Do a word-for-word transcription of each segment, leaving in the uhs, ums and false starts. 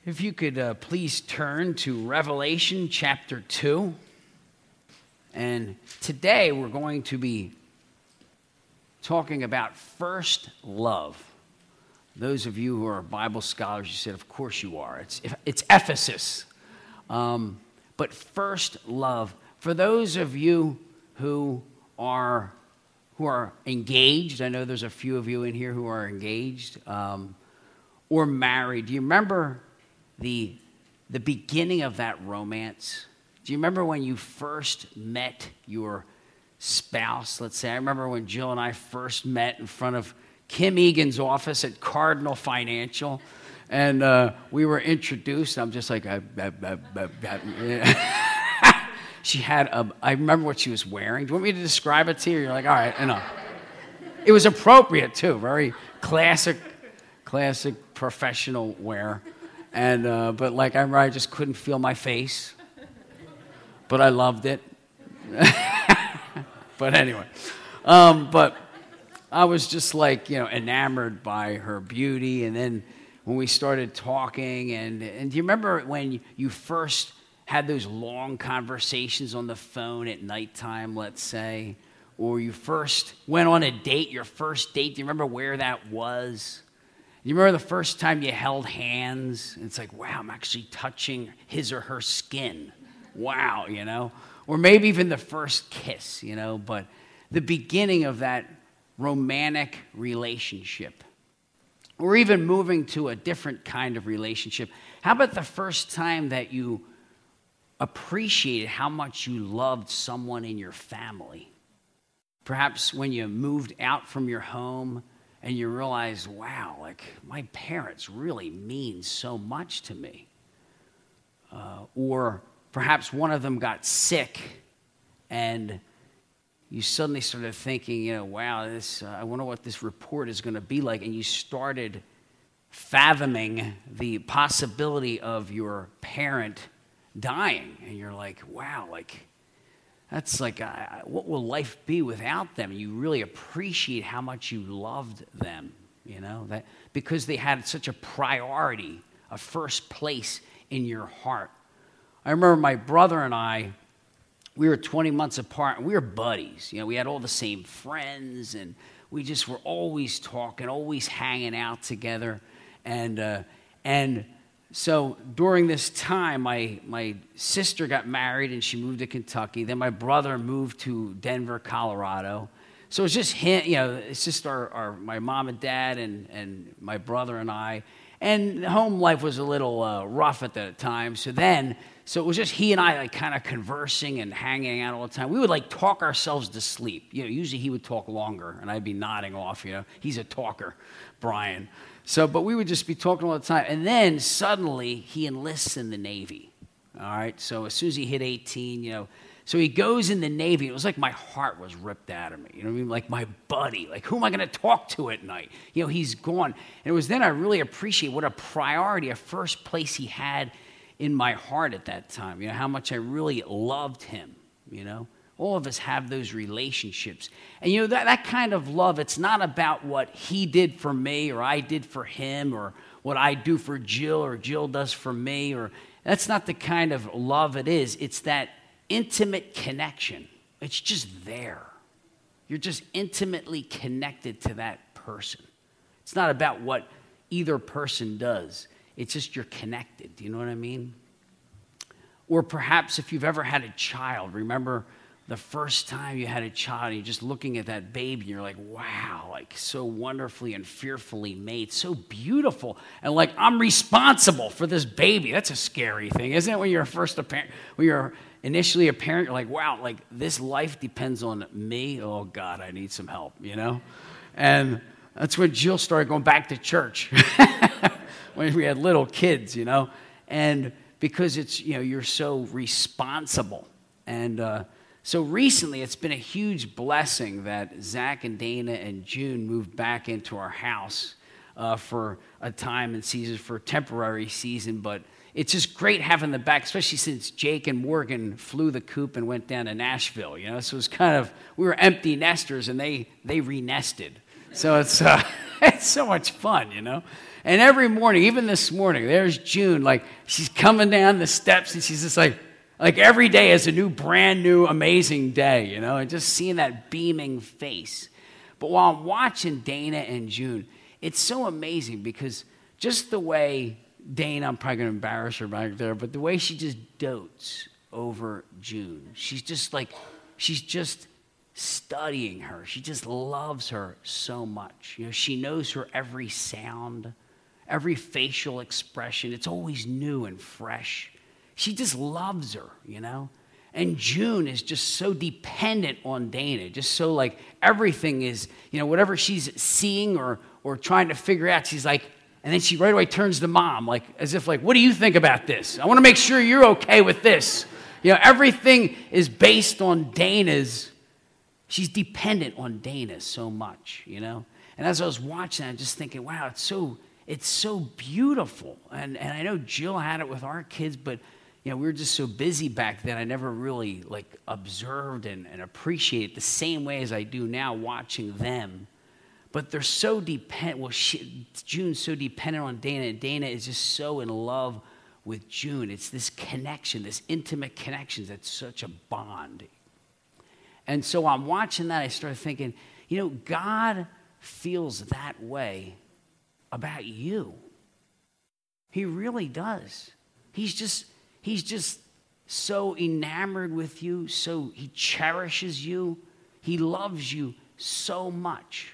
If you could uh, please turn to Revelation chapter two. And today we're going to be talking about first love. Those of you who are Bible scholars, you said, of course you are. It's, it's Ephesus. Um, but first love. For those of you who are who are engaged, I know there's a few of you in here who are engaged, um, or married. Do you remember the the beginning of that romance? Do you remember when you first met your spouse? Let's say, I remember when Jill and I first met in front of Kim Egan's office at Cardinal Financial, and uh, we were introduced. I'm just like, I, I, I, I, she had a, I remember what she was wearing. Do you want me to describe it to you? You're like, all right, enough. It was appropriate too, very classic, classic professional wear. And, uh, but like, I remember I just couldn't feel my face, but I loved it. But anyway, um, but I was just like, you know, enamored by her beauty. And then when we started talking, and, and do you remember when you first had those long conversations on the phone at nighttime, let's say, or you first went on a date, your first date? Do you remember where that was? You remember the first time you held hands? It's like, wow, I'm actually touching his or her skin. Wow, you know? Or maybe even the first kiss, you know? But the beginning of that romantic relationship. Or even moving to a different kind of relationship. How about the first time that you appreciated how much you loved someone in your family? Perhaps when you moved out from your home and you realize, wow, like my parents really mean so much to me. Uh, or perhaps one of them got sick and you suddenly started thinking, you know, wow, this, uh, I wonder what this report is going to be like. And you started fathoming the possibility of your parent dying. And you're like, wow, like, that's like, uh, what will life be without them? You really appreciate how much you loved them, you know, that because they had such a priority, a first place in your heart. I remember my brother and I, we were twenty months apart, and we were buddies. You know, we had all the same friends, and we just were always talking, always hanging out together. And uh, and so during this time, my my sister got married, and she moved to Kentucky. Then my brother moved to Denver, Colorado. So it's just him, you know, it's just our, our my mom and dad and, and my brother and I. And home life was a little uh, rough at the time. So then, so it was just he and I, like, kind of conversing and hanging out all the time. We would, like, talk ourselves to sleep. You know, usually he would talk longer, and I'd be nodding off, you know. He's a talker, Brian. So, but we would just be talking all the time. And then suddenly he enlists in the Navy, all right? So as soon as he hit eighteen, you know, so he goes in the Navy. It was like my heart was ripped out of me. You know what I mean? Like my buddy. Like, who am I going to talk to at night? You know, he's gone. And it was then I really appreciate what a priority, a first place he had in my heart at that time. You know, how much I really loved him, you know. All of us have those relationships. And, you know, that, that kind of love, it's not about what he did for me or I did for him or what I do for Jill or Jill does for me. Or that's not the kind of love it is. It's that intimate connection. It's just there. You're just intimately connected to that person. It's not about what either person does. It's just you're connected. Do you know what I mean? Or perhaps if you've ever had a child, remember the first time you had a child and you're just looking at that baby and you're like, wow, like so wonderfully and fearfully made, so beautiful. And like, I'm responsible for this baby. That's a scary thing, isn't it? When you're first a parent, when you're initially a parent, you're like, wow, like this life depends on me. Oh God, I need some help, you know? And that's when Jill started going back to church when we had little kids, you know? And because it's, you know, you're so responsible. And uh, so recently it's been a huge blessing that Zach and Dana and June moved back into our house uh, for a time and season, for a temporary season, but it's just great having them back, especially since Jake and Morgan flew the coop and went down to Nashville, you know? So it was kind of, we were empty nesters, and they they re-nested. So it's uh, it's so much fun, you know? And every morning, even this morning, there's June, like she's coming down the steps and she's just like, like every day is a new, brand new, amazing day, you know, and just seeing that beaming face. But while I'm watching Dana and June, it's so amazing because just the way Dana, I'm probably going to embarrass her back there, but the way she just dotes over June, she's just like, she's just studying her. She just loves her so much. You know, she knows her every sound, every facial expression. It's always new and fresh. She just loves her, you know. And June is just so dependent on Dana, just so like everything is, you know, whatever she's seeing or or trying to figure out, she's like, and then she right away turns to mom, like as if like, what do you think about this? I want to make sure you're okay with this. You know, everything is based on Dana's. She's dependent on Dana so much, you know. And as I was watching, I'm just thinking, wow, it's so it's so beautiful. And and I know Jill had it with our kids, but you know, we were just so busy back then. I never really like observed and, and appreciated the same way as I do now watching them. But they're so dependent. Well, she, June's so dependent on Dana, and Dana is just so in love with June. It's this connection, this intimate connection that's such a bond. And so I'm watching that, I started thinking, you know, God feels that way about you. He really does. He's just, he's just so enamored with you, so he cherishes you. He loves you so much.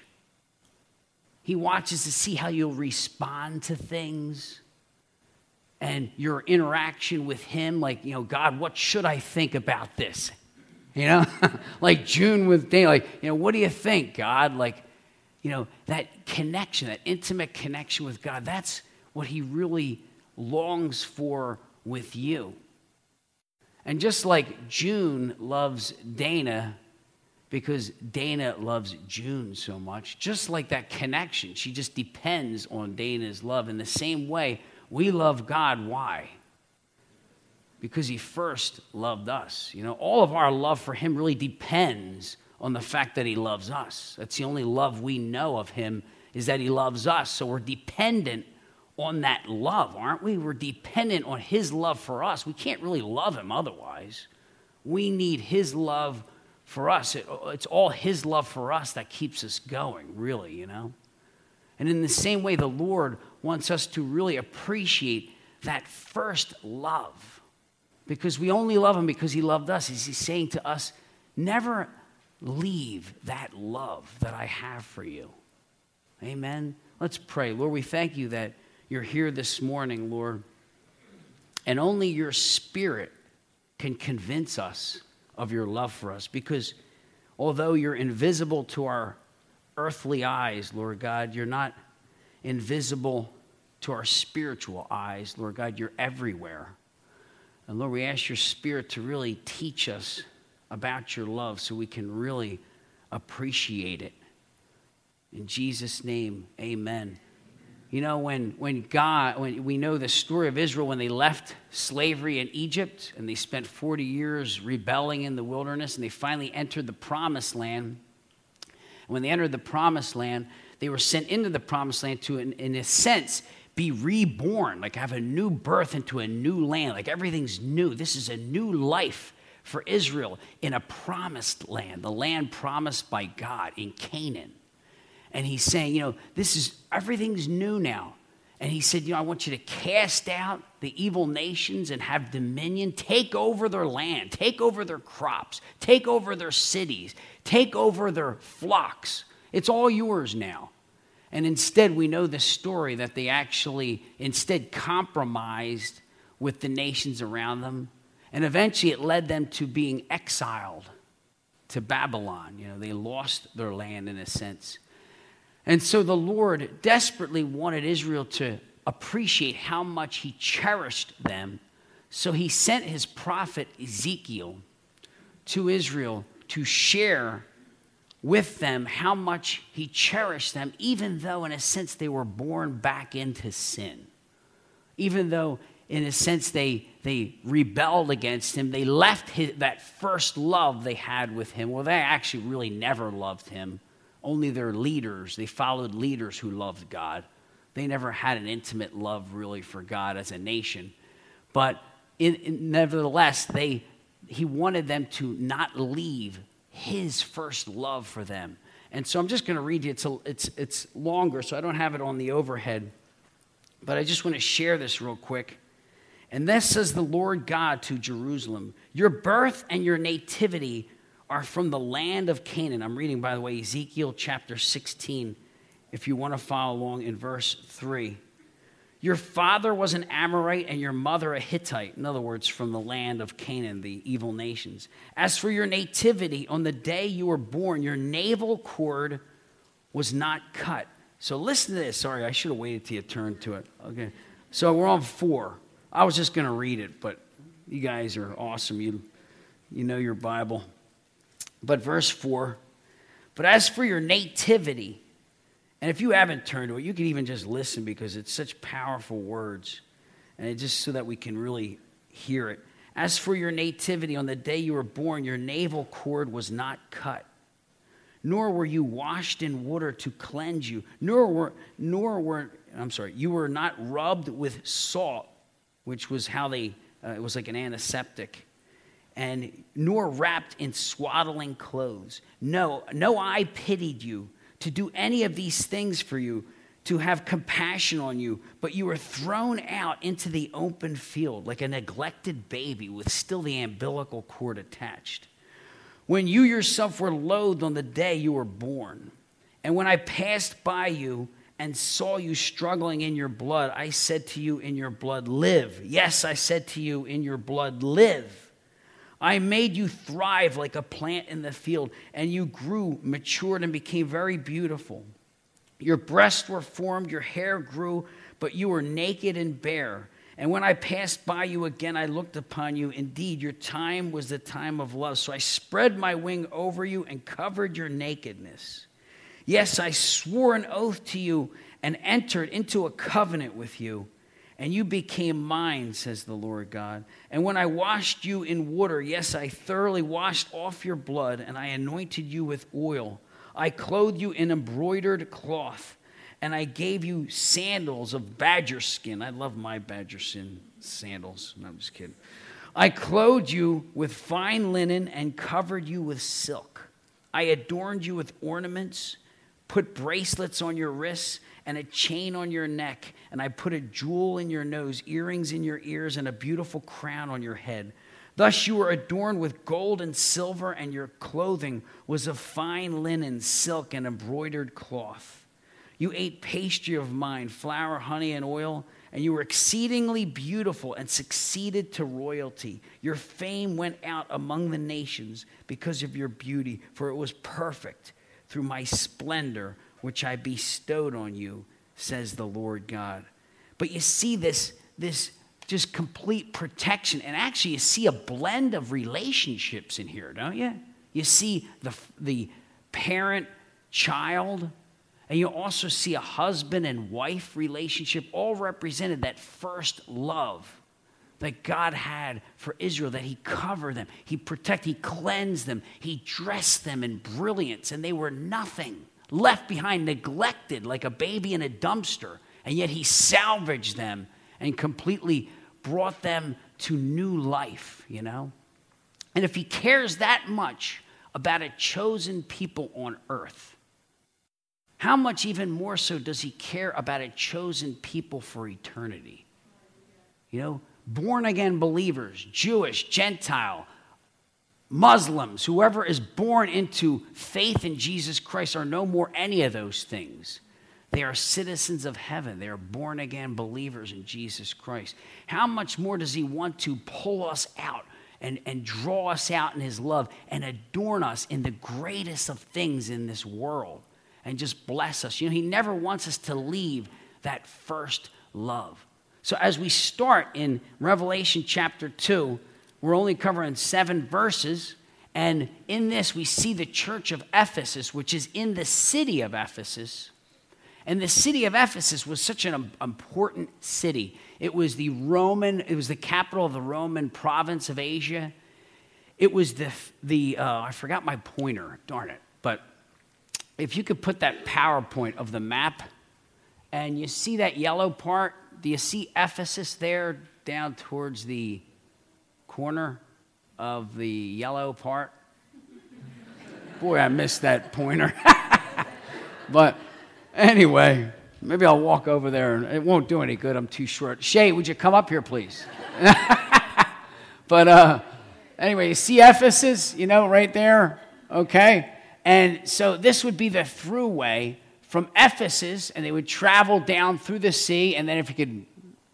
He watches to see how you'll respond to things and your interaction with him. Like, you know, God, what should I think about this? You know, like June with Dana, like, you know, what do you think, God? Like, you know, that connection, that intimate connection with God, that's what he really longs for with you. And just like June loves Dana because Dana loves June so much, just like that connection, she just depends on Dana's love. In the same way, we love God. Why? Because he first loved us. You know, all of our love for him really depends on the fact that he loves us. That's the only love we know of him, is that he loves us. So we're dependent on that love, aren't we? We're dependent on his love for us. We can't really love him otherwise. We need his love for us. It, it's all his love for us that keeps us going, really, you know? And in the same way, the Lord wants us to really appreciate that first love, because we only love him because he loved us. He's saying to us, never leave that love that I have for you. Amen? Let's pray. Lord, we thank you that you're here this morning, Lord, and only your Spirit can convince us of your love for us, because although you're invisible to our earthly eyes, Lord God, you're not invisible to our spiritual eyes. Lord God, you're everywhere. And Lord, we ask your Spirit to really teach us about your love so we can really appreciate it. In Jesus' name, amen. You know, when, when God, when we know the story of Israel, when they left slavery in Egypt and they spent forty years rebelling in the wilderness and they finally entered the promised land. And when they entered the promised land, they were sent into the promised land to, in, in a sense, be reborn, like have a new birth into a new land, like everything's new. This is a new life for Israel in a promised land, the land promised by God in Canaan. And he's saying, you know, this is, everything's new now. And he said, you know, I want you to cast out the evil nations and have dominion, take over their land, take over their crops, take over their cities, take over their flocks. It's all yours now. And instead, we know the story that they actually instead compromised with the nations around them. And eventually it led them to being exiled to Babylon. You know, they lost their land in a sense. And so the Lord desperately wanted Israel to appreciate how much he cherished them. So he sent his prophet Ezekiel to Israel to share with them how much he cherished them, even though in a sense they were born back into sin. Even though in a sense they, they rebelled against him, they left his, that first love they had with him. Well, they actually really never loved him. Only their leaders, they followed leaders who loved God. They never had an intimate love really for God as a nation. But in, in, nevertheless, they he wanted them to not leave his first love for them. And so I'm just going to read you. It's, a, it's, it's longer, so I don't have it on the overhead. But I just want to share this real quick. And thus says the Lord God to Jerusalem, your birth and your nativity are from the land of Canaan. I'm reading, by the way, Ezekiel chapter sixteen, if you want to follow along in verse three. Your father was an Amorite and your mother a Hittite. In other words, from the land of Canaan, the evil nations. As for your nativity, on the day you were born, your navel cord was not cut. So listen to this. Sorry, I should have waited till you turned to it. Okay. So we're on four. I was just going to read it, but you guys are awesome. You, you know your Bible. But verse four, but as for your nativity, and if you haven't turned to it, you can even just listen because it's such powerful words, and it just so that we can really hear it. As for your nativity, on the day you were born, your navel cord was not cut, nor were you washed in water to cleanse you, nor were, nor were, I'm sorry, you were not rubbed with salt, which was how they, uh, it was like an antiseptic, and nor wrapped in swaddling clothes. No, no eye pitied you to do any of these things for you, to have compassion on you, but you were thrown out into the open field like a neglected baby with still the umbilical cord attached. When you yourself were loathed on the day you were born, and when I passed by you and saw you struggling in your blood, I said to you in your blood, live. Yes, I said to you in your blood, live. I made you thrive like a plant in the field, and you grew, matured, and became very beautiful. Your breasts were formed, your hair grew, but you were naked and bare. And when I passed by you again, I looked upon you. Indeed, your time was the time of love. So I spread my wing over you and covered your nakedness. Yes, I swore an oath to you and entered into a covenant with you. And you became mine, says the Lord God. And when I washed you in water, yes, I thoroughly washed off your blood, and I anointed you with oil. I clothed you in embroidered cloth, and I gave you sandals of badger skin. I love my badger skin sandals. No, I'm just kidding. I clothed you with fine linen and covered you with silk. I adorned you with ornaments, put bracelets on your wrists, and a chain on your neck, and I put a jewel in your nose, earrings in your ears, and a beautiful crown on your head. Thus you were adorned with gold and silver, and your clothing was of fine linen, silk, and embroidered cloth. You ate pastry of mine, flour, honey, and oil, and you were exceedingly beautiful and succeeded to royalty. Your fame went out among the nations because of your beauty, for it was perfect through my splendor, which I bestowed on you, says the Lord God. But you see this, this just complete protection. And actually you see a blend of relationships in here, don't you? You see the, the parent-child, and you also see a husband and wife relationship, all represented that first love that God had for Israel, that he covered them, he protected, he cleansed them, he dressed them in brilliance, and they were nothing, left behind, neglected like a baby in a dumpster, and yet he salvaged them and completely brought them to new life, you know? And if he cares that much about a chosen people on earth, how much even more so does he care about a chosen people for eternity? You know, born-again believers, Jewish, Gentile, Muslims, whoever is born into faith in Jesus Christ are no more any of those things. They are citizens of heaven. They are born-again believers in Jesus Christ. How much more does he want to pull us out and, and draw us out in his love and adorn us in the greatest of things in this world and just bless us? You know, he never wants us to leave that first love. So as we start in Revelation chapter two, we're only covering seven verses, and in this we see the church of Ephesus, which is in the city of Ephesus. And the city of Ephesus was such an important city. It was the Roman, it was the capital of the Roman province of Asia. It was the, the uh, I forgot my pointer, darn it. But if you could put that PowerPoint of the map And you see that yellow part? Do you see Ephesus there down towards the corner of the yellow part? Boy, I missed that pointer. But anyway, maybe I'll walk over there, and it won't do any good. I'm too short. Shay, would you come up here, please? But uh, anyway, you see Ephesus, you know, right there? Okay. And so this would be the throughway from Ephesus, and they would travel down through the sea, and then if you could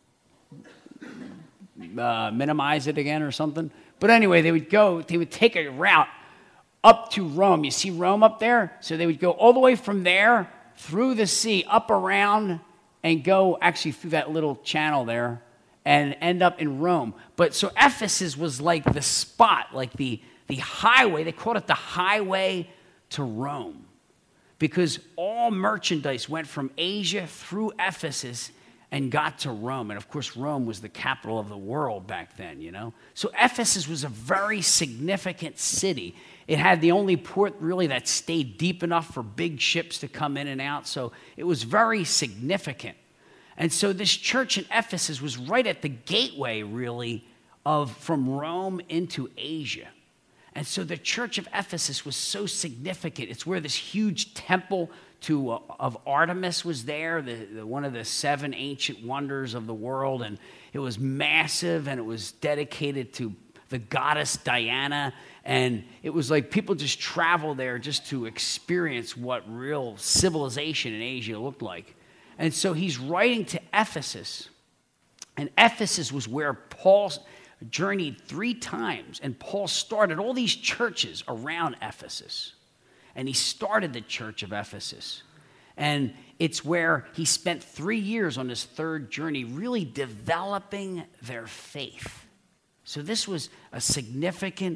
uh, minimize it again or something. But anyway, they would go, they would take a route up to Rome. You see Rome up there? So they would go all the way from there through the sea, up around, and go actually through that little channel there and end up in Rome. But so Ephesus was like the spot, like the, the highway. They called it the highway to Rome because all merchandise went from Asia through Ephesus and got to Rome. And of course, Rome was the capital of the world back then, you know. So Ephesus was a very significant city. It had the only port really that stayed deep enough for big ships to come in and out. So it was very significant. And so this church in Ephesus was right at the gateway, really, of from Rome into Asia. And so the church of Ephesus was so significant. It's where this huge temple to, uh, of Artemis was there, the, the, one of the seven ancient wonders of the world. And it was massive, and it was dedicated to the goddess Diana. And it was like people just travel there just to experience what real civilization in Asia looked like. And so he's writing to Ephesus. And Ephesus was where Paul journeyed three times. And Paul started all these churches around Ephesus. And he started the church of Ephesus. And it's where he spent three years on his third journey really developing their faith. So this was a significant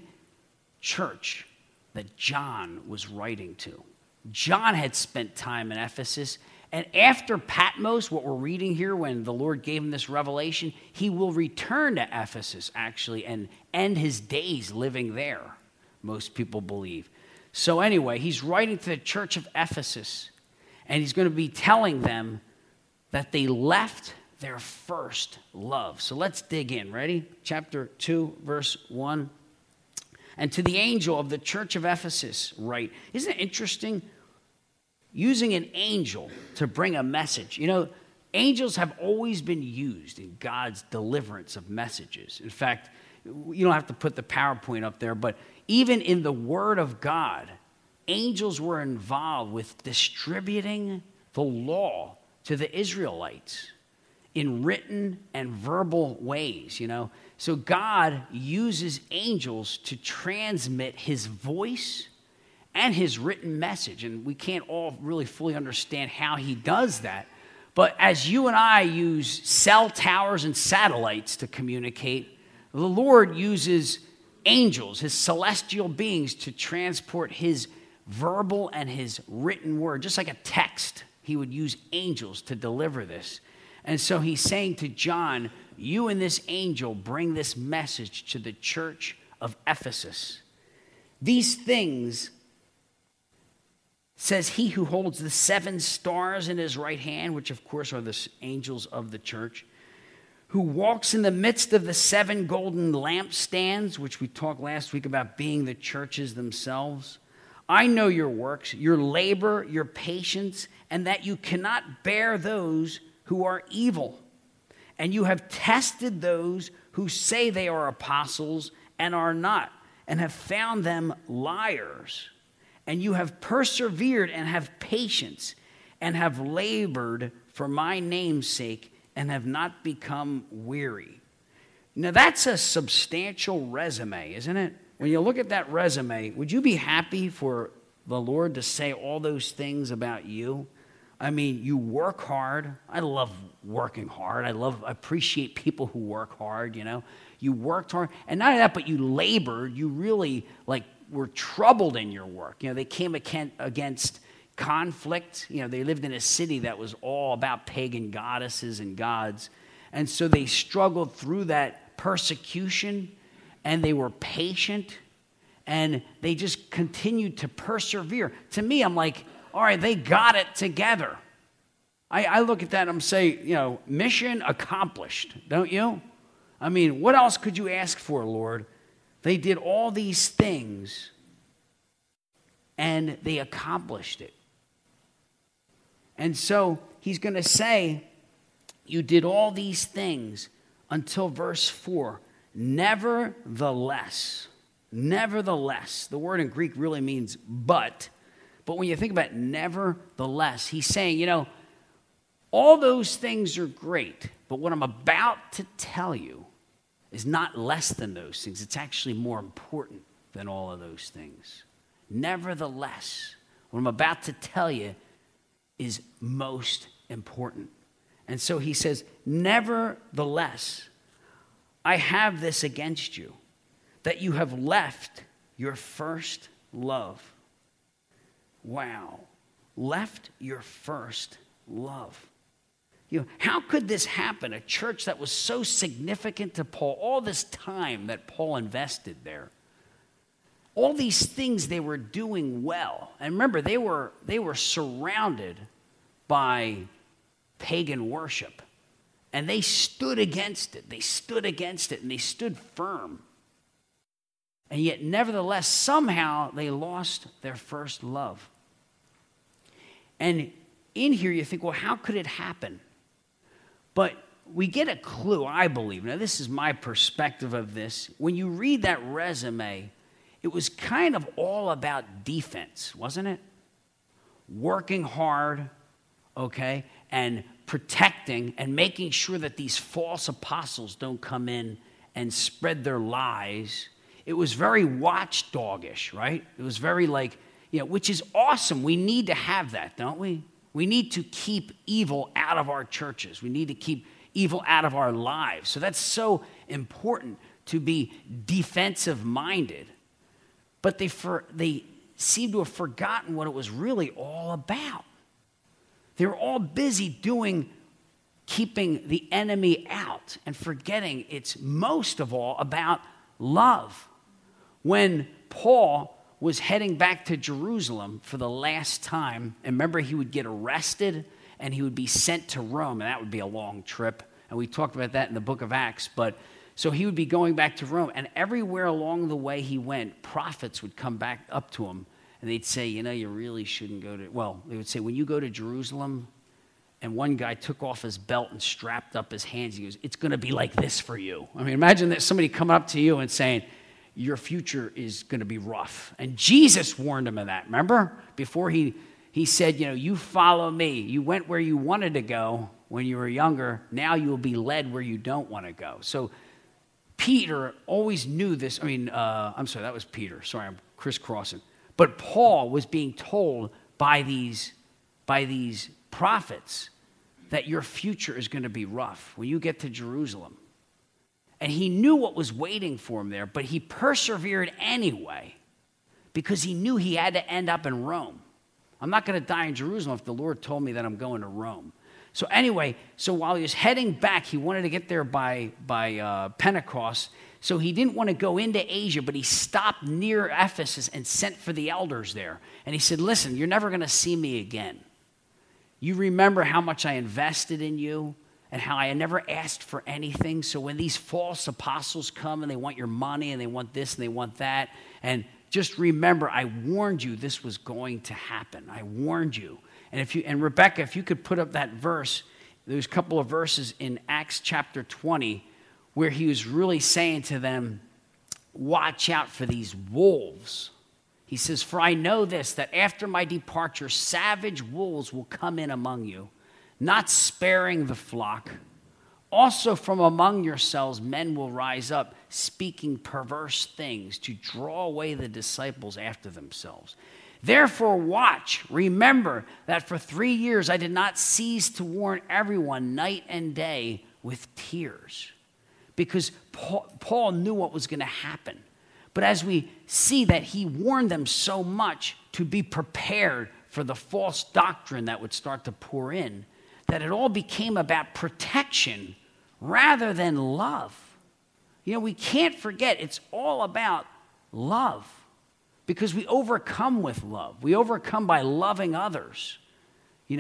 church that John was writing to. John had spent time in Ephesus, and after Patmos, what we're reading here, when the Lord gave him this revelation, he will return to Ephesus, actually, and end his days living there, most people believe. So anyway, he's writing to the church of Ephesus, and he's going to be telling them that they left their first love. So let's dig in. Ready? Chapter two, verse one. And to the angel of the church of Ephesus write. Isn't it interesting? Using an angel to bring a message. You know, angels have always been used in God's deliverance of messages. In fact, you don't have to put the PowerPoint up there, but even in the Word of God, angels were involved with distributing the law to the Israelites in written and verbal ways, you know. So God uses angels to transmit his voice and his written message. And we can't all really fully understand how he does that. But as you and I use cell towers and satellites to communicate, the Lord uses angels, his celestial beings, to transport his verbal and his written word. Just like a text, he would use angels to deliver this. And so he's saying to John, you and this angel bring this message to the church of Ephesus. These things says he who holds the seven stars in his right hand, which of course are the angels of the church, who walks in the midst of the seven golden lampstands, which we talked last week about being the churches themselves. I know your works, your labor, your patience, and that you cannot bear those who are evil. And you have tested those who say they are apostles and are not, and have found them liars. And you have persevered and have patience and have labored for my name's sake and have not become weary. Now that's a substantial resume, isn't it? When you look at that resume, would you be happy for the Lord to say all those things about you? I mean, you work hard. I love working hard. I love, I appreciate people who work hard, you know. You worked hard. And not only that, but you labored. You really, like, were troubled in your work. You know, they came against conflict. You know, they lived in a city that was all about pagan goddesses and gods. And so they struggled through that persecution, and they were patient, and they just continued to persevere. To me, I'm like, all right, they got it together. I, I look at that and I'm saying, you know, mission accomplished, don't you? I mean, what else could you ask for, Lord? They did all these things and they accomplished it. And so he's going to say, you did all these things until verse four. Nevertheless, nevertheless, the word in Greek really means but. But when you think about nevertheless, he's saying, you know, all those things are great, but what I'm about to tell you is not less than those things. It's actually more important than all of those things. Nevertheless, what I'm about to tell you is most important. And so he says, nevertheless, I have this against you, that you have left your first love. Wow. Left your first love. You know, how could this happen? A church that was so significant to Paul, all this time that Paul invested there, all these things they were doing well. And remember, they were they were surrounded by pagan worship. And they stood against it. They stood against it and they stood firm. And yet, nevertheless, somehow they lost their first love. And in here you think, well, how could it happen? But we get a clue, I believe. Now, this is my perspective of this. When you read that resume, it was kind of all about defense, wasn't it? Working hard, okay, and protecting and making sure that these false apostles don't come in and spread their lies. It was very watchdogish, right? It was very like, you know, which is awesome. We need to have that, don't we? We need to keep evil out of our churches. We need to keep evil out of our lives. So that's so important to be defensive-minded. But they for, they seem to have forgotten what it was really all about. They were all busy doing, keeping the enemy out and forgetting it's most of all about love. When Paul was heading back to Jerusalem for the last time, and remember he would get arrested and he would be sent to Rome, and that would be a long trip. And we talked about that in the book of Acts. But so he would be going back to Rome, and everywhere along the way he went, prophets would come back up to him, and they'd say, you know, you really shouldn't go to, well, they would say, when you go to Jerusalem, and one guy took off his belt and strapped up his hands, he goes, it's going to be like this for you. I mean, imagine that somebody coming up to you and saying, your future is going to be rough. And Jesus warned him of that, remember? Before he, he said, you know, you follow me. You went where you wanted to go when you were younger. Now you will be led where you don't want to go. So Peter always knew this. I mean, uh, I'm sorry, that was Peter. Sorry, I'm crisscrossing. But Paul was being told by these, by these prophets that your future is going to be rough when you get to Jerusalem. And he knew what was waiting for him there, but he persevered anyway because he knew he had to end up in Rome. I'm not going to die in Jerusalem if the Lord told me that I'm going to Rome. So anyway, so while he was heading back, he wanted to get there by, by uh, Pentecost. So he didn't want to go into Asia, but he stopped near Ephesus and sent for the elders there. And he said, listen, you're never going to see me again. You remember how much I invested in you and how I never asked for anything. So when these false apostles come and they want your money and they want this and they want that, and just remember, I warned you this was going to happen. I warned you. And if you and Rebecca, if you could put up that verse, there's a couple of verses in Acts chapter twenty where he was really saying to them, watch out for these wolves. He says, for I know this, that after my departure, savage wolves will come in among you, not sparing the flock. Also from among yourselves men will rise up, speaking perverse things to draw away the disciples after themselves. Therefore watch, remember that for three years I did not cease to warn everyone night and day with tears. Because Paul, Paul knew what was going to happen. But as we see that he warned them so much to be prepared for the false doctrine that would start to pour in, that it all became about protection rather than love. You know, we can't forget it's all about love because we overcome with love. We overcome by loving others. You know,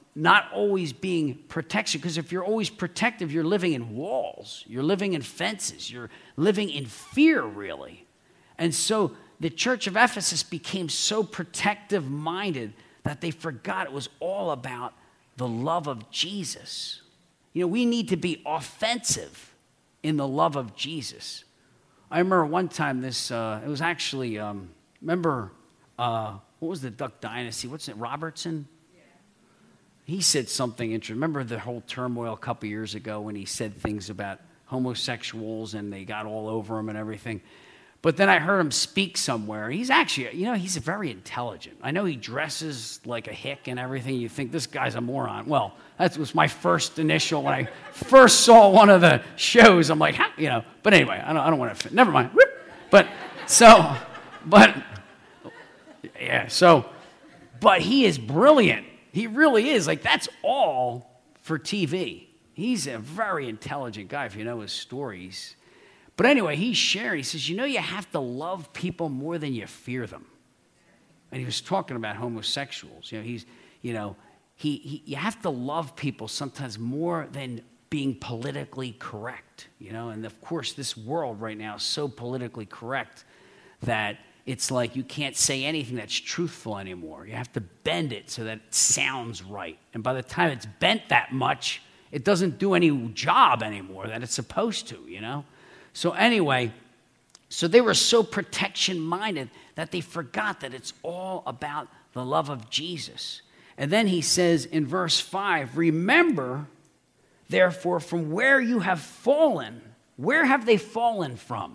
not always being protection. Because if you're always protective, you're living in walls. You're living in fences. You're living in fear, really. And so the church of Ephesus became so protective-minded that they forgot it was all about the love of Jesus. You know, we need to be offensive in the love of Jesus. I remember one time this, uh, it was actually, um, remember, uh, what was the Duck Dynasty? What's it, Robertson? Yeah. He said something interesting. Remember the whole turmoil a couple years ago when he said things about homosexuals and they got all over him and everything? But then I heard him speak somewhere. He's actually, you know, he's very intelligent. I know he dresses like a hick and everything. You think this guy's a moron. Well, that was my first initial when I first saw one of the shows. I'm like, how? You know. But anyway, I don't, I don't want to. Never mind. But so, but yeah. So, but he is brilliant. He really is. Like that's all for T V. He's a very intelligent guy. If you know his stories. But anyway, he's sharing. He says, you know, you have to love people more than you fear them. And he was talking about homosexuals. You know, he's, you know, he, he you have to love people sometimes more than being politically correct. You know, and of course, this world right now is so politically correct that it's like you can't say anything that's truthful anymore. You have to bend it so that it sounds right. And by the time it's bent that much, it doesn't do any job anymore that it's supposed to, you know. So anyway, so they were so protection-minded that they forgot that it's all about the love of Jesus. And then he says in verse five, remember, therefore, from where you have fallen. Where have they fallen from?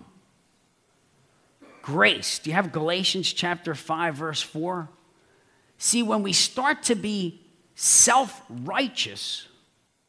Grace. Do you have Galatians chapter five, verse four? See, when we start to be self-righteous,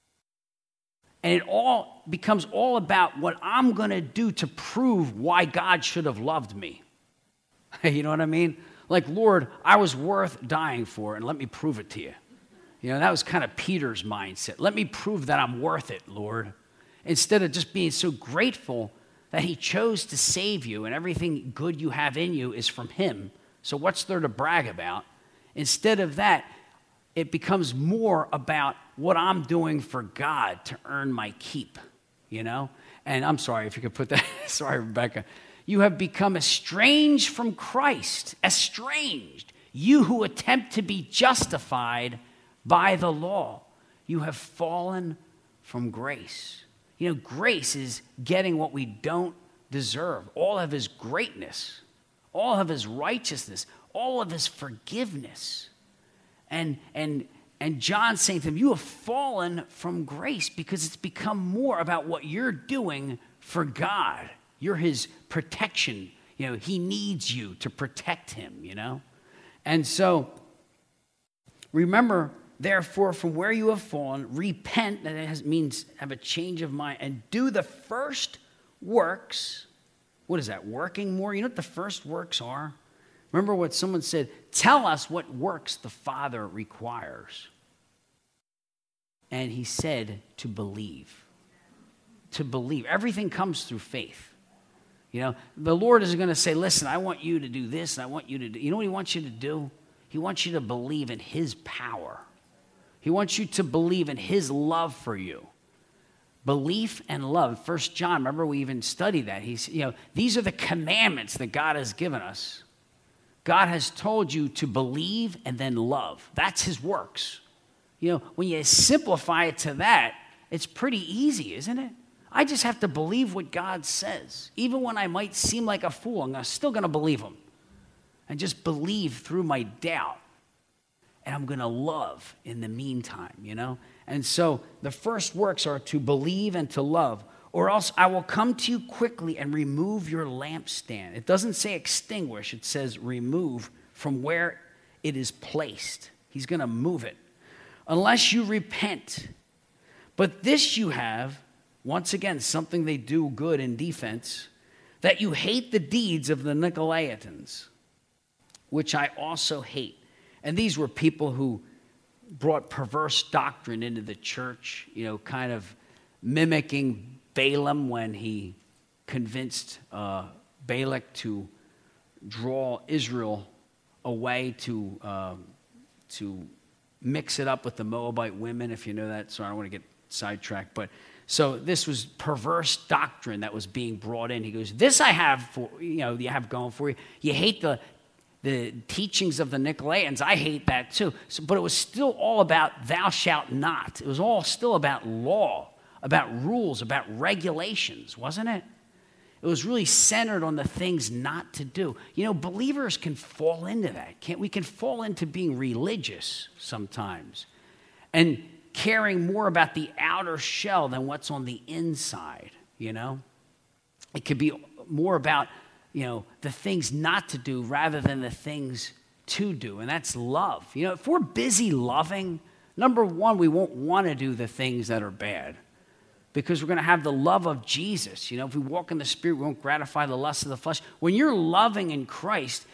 and it all becomes all about what I'm going to do to prove why God should have loved me. You know what I mean? Like, Lord, I was worth dying for, and let me prove it to you. You know, that was kind of Peter's mindset. Let me prove that I'm worth it, Lord. Instead of just being so grateful that he chose to save you and everything good you have in you is from him. So what's there to brag about? Instead of that, it becomes more about what I'm doing for God to earn my keep, you know? And I'm sorry if you could put that, sorry, Rebecca. You have become estranged from Christ, estranged. You who attempt to be justified by the law. You have fallen from grace. You know, grace is getting what we don't deserve. All of his greatness, all of his righteousness, all of his forgiveness. And and and John's saying to him, you have fallen from grace because it's become more about what you're doing for God. You're his protection. You know, he needs you to protect him, you know. And so, remember, therefore, from where you have fallen, repent, and it has, means have a change of mind, and do the first works. What is that, working more? You know what the first works are? Remember what someone said, tell us what works the Father requires. And he said to believe. To believe. Everything comes through faith. You know, the Lord is going to say, listen, I want you to do this, and I want you to do. You know what he wants you to do? He wants you to believe in his power. He wants you to believe in his love for you. Belief and love. First John, remember we even studied that. He's, you know, these are the commandments that God has given us. God has told you to believe and then love. That's his works. You know, when you simplify it to that, it's pretty easy, isn't it? I just have to believe what God says. Even when I might seem like a fool, I'm still going to believe him. And just believe through my doubt. And I'm going to love in the meantime, you know? And so the first works are to believe and to love. Or else I will come to you quickly and remove your lampstand. It doesn't say extinguish. It says remove from where it is placed. He's going to move it. Unless you repent. But this you have, once again, something they do good in defense, that you hate the deeds of the Nicolaitans, which I also hate. And these were people who brought perverse doctrine into the church, you know, kind of mimicking Balaam when he convinced uh, Balak to draw Israel away to, uh, to mix it up with the Moabite women, if you know that. So I don't want to get sidetracked. But so this was perverse doctrine that was being brought in. He goes, this I have for, you know, you have going for you. You hate the, the teachings of the Nicolaitans. I hate that too. So, but it was still all about thou shalt not. It was all still about law, about rules, about regulations, wasn't it? It was really centered on the things not to do. You know, believers can fall into that. Can't we? Can fall into being religious sometimes and caring more about the outer shell than what's on the inside, you know? It could be more about, you know, the things not to do rather than the things to do, and that's love. You know, if we're busy loving, number one, we won't want to do the things that are bad, because we're going to have the love of Jesus. You know, if we walk in the Spirit, we won't gratify the lust of the flesh. When you're loving in Christ,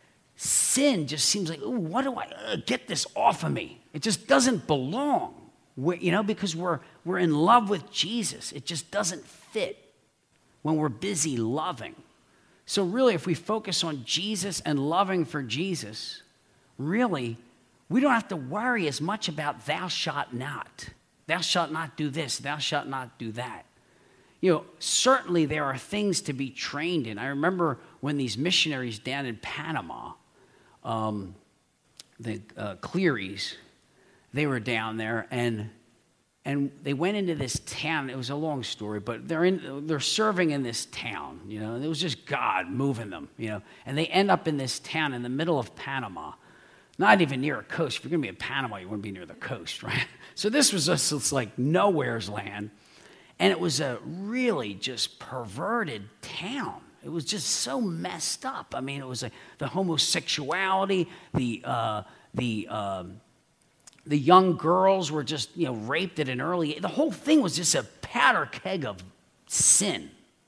sin just seems like, oh, what do I, uh, get this off of me. It just doesn't belong, we, you know, because we're, we're in love with Jesus. It just doesn't fit when we're busy loving. So really, if we focus on Jesus and loving for Jesus, really, we don't have to worry as much about thou shalt not. Thou shalt not do this, thou shalt not do that. You know, certainly there are things to be trained in. I remember when these missionaries down in Panama, um, the uh, Clearys, they were down there, and and they went into this town. It was a long story, but they're in, they're serving in this town, you know, and it was just God moving them, you know. And they end up in this town in the middle of Panama. Not even near a coast. If you're going to be in Panama, you want to be near the coast, right? So this was just it's like nowhere's land. And it was a really just perverted town. It was just so messed up. I mean, it was like the homosexuality, the uh, the um, the young girls were just, you know, raped at an early age. The whole thing was just a powder keg of sin.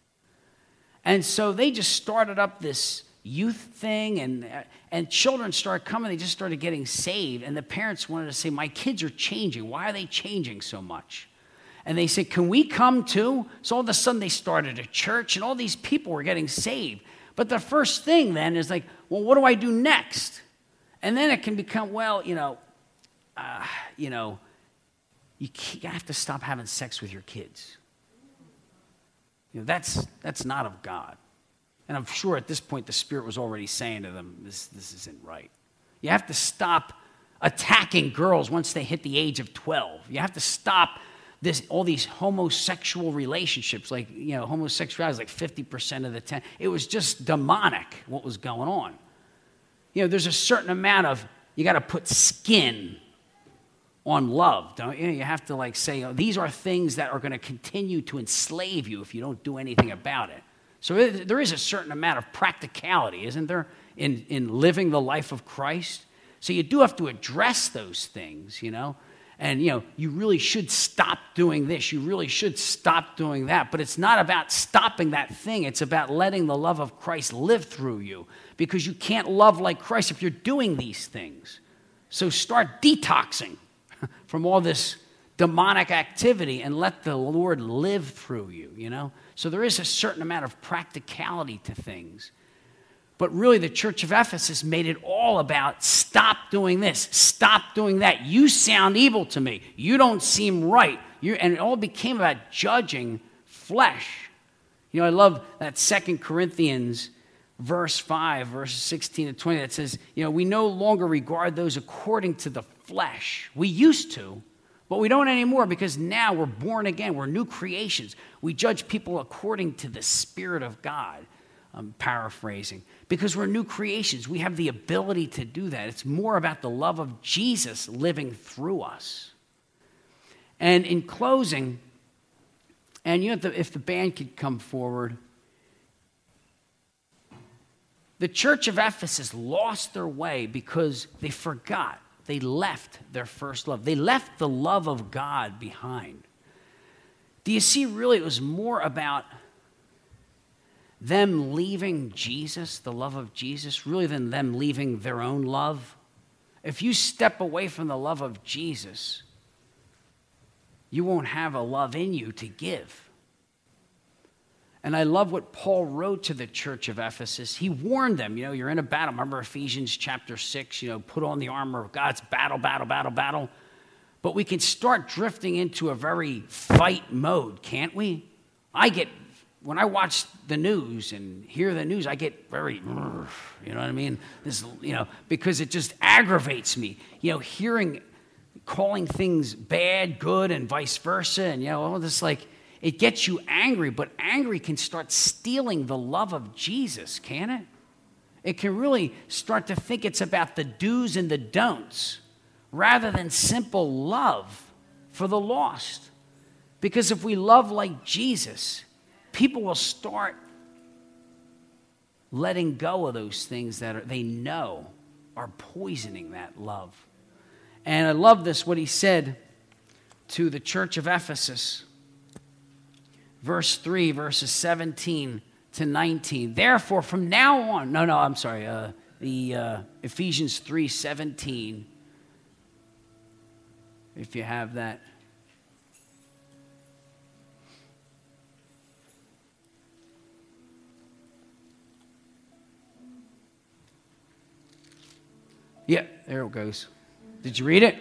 And so they just started up this youth thing, and and children started coming. They just started getting saved, and the parents wanted to say, my kids are changing. Why are they changing so much? And they said, can we come too? So all of a sudden they started a church, and all these people were getting saved. But the first thing then is like, well, what do I do next? And then it can become, well, you know, uh, you know, you, you have to stop having sex with your kids. You know, that's that's not of God. And I'm sure at this point the Spirit was already saying to them, this, this isn't right. You have to stop attacking girls once they hit the age of twelve. You have to stop this, all these homosexual relationships. Like, you know, homosexuality is like fifty percent of the time. It was just demonic what was going on. You know, there's a certain amount of, you got to put skin on love, don't you? You have to like say, oh, these are things that are going to continue to enslave you if you don't do anything about it. So it, there is a certain amount of practicality, isn't there, in, in living the life of Christ? So you do have to address those things, you know. And, you know, you really should stop doing this. You really should stop doing that. But it's not about stopping that thing. It's about letting the love of Christ live through you. Because you can't love like Christ if you're doing these things. So start detoxing from all this demonic activity and let the Lord live through you, you know. So there is a certain amount of practicality to things. But really the church of Ephesus made it all about stop doing this, stop doing that. You sound evil to me. You don't seem right. You're, and it all became about judging flesh. You know, I love that Second Corinthians verse five, verses sixteen to twenty that says, you know, we no longer regard those according to the flesh. We used to, but we don't anymore because now we're born again. We're new creations. We judge people according to the Spirit of God. I'm paraphrasing. Because we're new creations. We have the ability to do that. It's more about the love of Jesus living through us. And in closing, and you know, if the, if the band could come forward, the church of Ephesus lost their way because they forgot. They left their first love. They left the love of God behind. Do you see, really, it was more about them leaving Jesus, the love of Jesus, really than them leaving their own love. If you step away from the love of Jesus, you won't have a love in you to give. And I love what Paul wrote to the church of Ephesus. He warned them, you know, you're in a battle. Remember Ephesians chapter six, you know, put on the armor of God's battle, battle, battle, battle. But we can start drifting into a very fight mode, can't we? I get, when I watch the news and hear the news, I get very, you know what I mean? This, you know, because it just aggravates me. You know, hearing, calling things bad, good, and vice versa, and, you know, all this, like, it gets you angry, but angry can start stealing the love of Jesus, can it? It can really start to think it's about the do's and the don'ts rather than simple love for the lost. Because if we love like Jesus, people will start letting go of those things that are, they know are poisoning that love. And I love this, what he said to the church of Ephesus. Verse three, verses seventeen to nineteen. Therefore, from now on, no, no, I'm sorry, uh, the uh, Ephesians three seventeen, if you have that. Yeah, there it goes. Did you read it?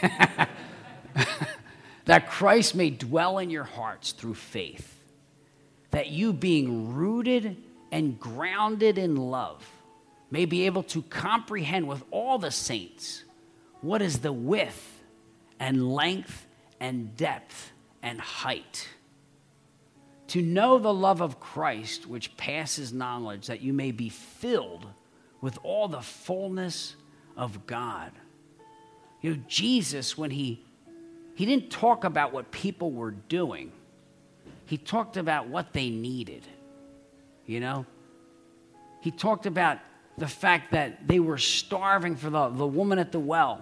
That Christ may dwell in your hearts through faith, that you being rooted and grounded in love may be able to comprehend with all the saints what is the width and length and depth and height, to know the love of Christ which passes knowledge, that you may be filled with all the fullness of God. You know, Jesus, when he He didn't talk about what people were doing. He talked about what they needed, you know? He talked about the fact that they were starving for the, the woman at the well.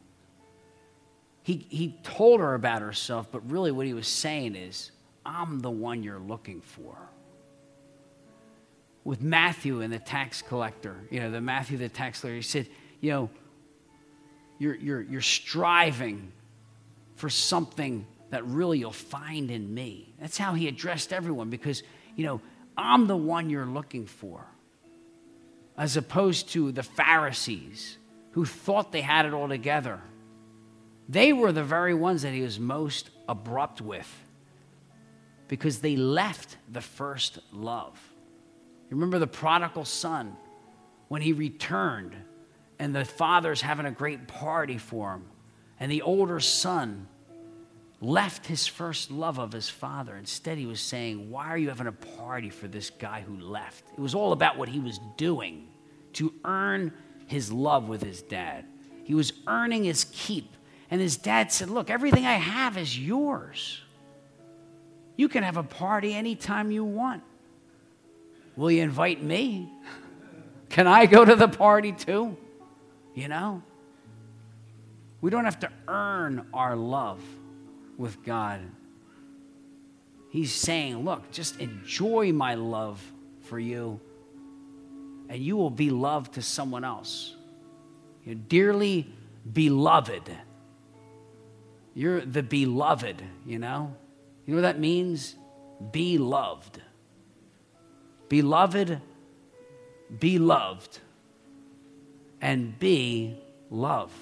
He, he told her about herself, but really what he was saying is, I'm the one you're looking for. With Matthew and the tax collector, you know, the Matthew the tax collector, he said, you know, you're, you're, you're striving for something that really you'll find in me. That's how he addressed everyone, because, you know, I'm the one you're looking for. As opposed to the Pharisees who thought they had it all together. They were the very ones that he was most abrupt with, because they left the first love. You remember the prodigal son, when he returned and the father's having a great party for him, and the older son left his first love of his father. Instead, he was saying, why are you having a party for this guy who left? It was all about what he was doing to earn his love with his dad. He was earning his keep. And his dad said, look, everything I have is yours. You can have a party anytime you want. Will you invite me? Can I go to the party too? You know? We don't have to earn our love with God. He's saying, look, just enjoy my love for you, and you will be loved to someone else. You're dearly beloved. You're the beloved, you know? You know what that means? Be loved. Beloved, be loved, and be love.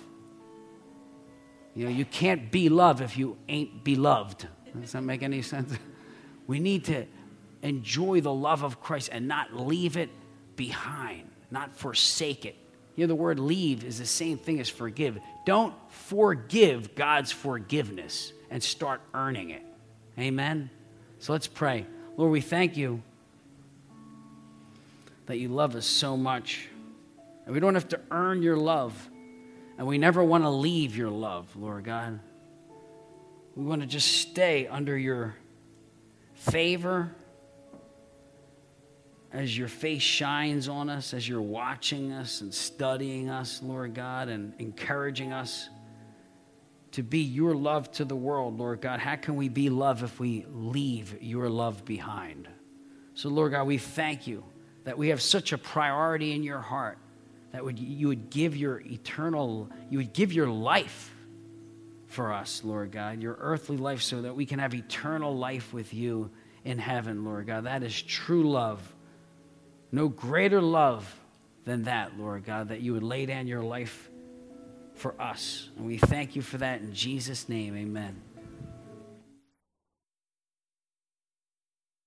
You know, you can't be loved if you ain't beloved. Does that make any sense? We need to enjoy the love of Christ and not leave it behind, not forsake it. You know, the word leave is the same thing as forgive. Don't forgive God's forgiveness and start earning it. Amen? So let's pray. Lord, we thank you that you love us so much. And we don't have to earn your love. And we never want to leave your love, Lord God. We want to just stay under your favor as your face shines on us, as you're watching us and studying us, Lord God, and encouraging us to be your love to the world, Lord God. How can we be love if we leave your love behind? So, Lord God, we thank you that we have such a priority in your heart, that would you would give your eternal, you would give your life for us, Lord God, your earthly life, so that we can have eternal life with you in heaven, Lord God. That is true love. No greater love than that, Lord God, that you would lay down your life for us. And we thank you for that in Jesus' name. Amen.